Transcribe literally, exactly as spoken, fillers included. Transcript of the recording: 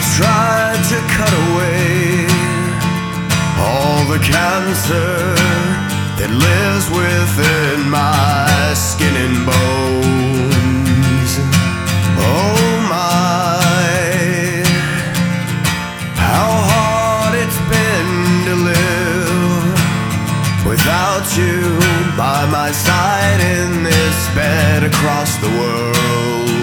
I've tried to cut away all the cancer that lives within my skin and bones. Oh my, how hard it's been to live without you by my side in this bed across the world.